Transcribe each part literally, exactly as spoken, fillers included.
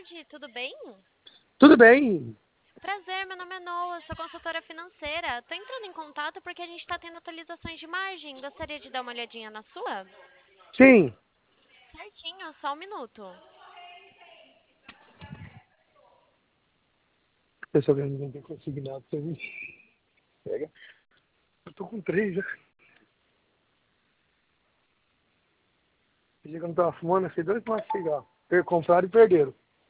tarde, tudo bem? Tudo bem? Prazer, meu nome é Noah, sou consultora financeira. Tô entrando em contato porque a gente tá tendo atualizações de margem. Gostaria de dar uma olhadinha na sua? Sim. Certinho, só um minuto. Pessoal, que não tem consignado pra mim. Pega. Eu tô com três já. Esse dia que eu não tava fumando, achei dois maços de cigarro. Per- Compraram e perderam.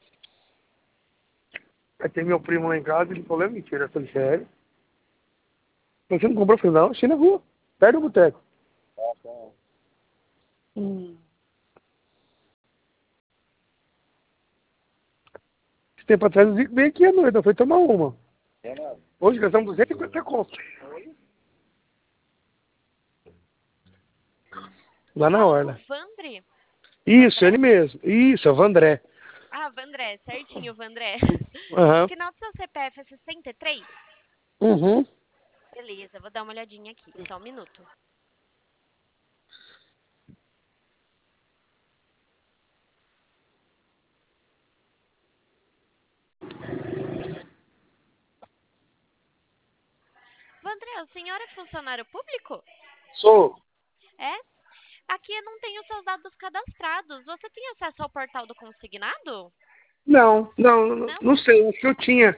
Aí tem meu primo lá em casa, ele falou, é mentira. Eu falei, sério? Você não comprou? Eu falei, não, achei na rua. Perto do boteco. Ah, tá. Hum. Esse tempo atrás o Zico veio aqui à noite, eu fui tomar uma. É nada. Hoje gastamos duzentos e cinquenta conto. Lá na Fala com o orla. Vandre? Isso, Vandré? ele mesmo. Isso, é o Vandré. Ah, Vandré, certinho, Vandré. Aham. Final do seu C P F é sessenta e três? Uhum. Beleza, vou dar uma olhadinha aqui, só um minuto. Vandré, o senhor é funcionário público? Sou. É? Aqui eu não tenho seus dados cadastrados. Você tem acesso ao portal do consignado? Não, não, não, Não? não sei, acho que eu tinha.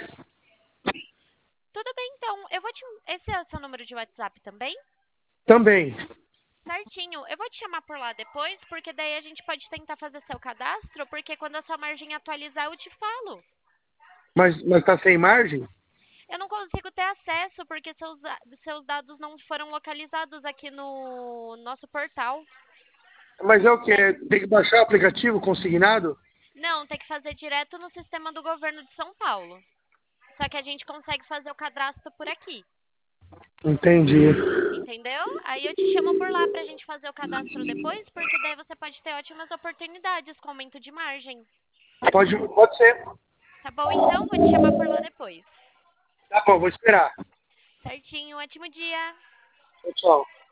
Tudo bem, então. Eu vou te... Esse é o seu número de WhatsApp também? Também. Certinho. Eu vou te chamar por lá depois, porque daí a gente pode tentar fazer seu cadastro, porque quando a sua margem atualizar, eu te falo. Mas, mas tá sem margem? Eu não consigo ter acesso, porque seus, da- seus dados não foram localizados aqui no nosso portal. Mas é o que? Tem que baixar o aplicativo consignado? Não, tem que fazer direto no sistema do governo de São Paulo. Só que a gente consegue fazer o cadastro por aqui. Entendi. Entendeu? Aí eu te chamo por lá pra gente fazer o cadastro depois, porque daí você pode ter ótimas oportunidades com aumento de margem. Pode, pode ser. Tá bom, então? Vou te chamar por lá depois. Tá bom, vou esperar. Certinho, ótimo dia! Tchau, tchau.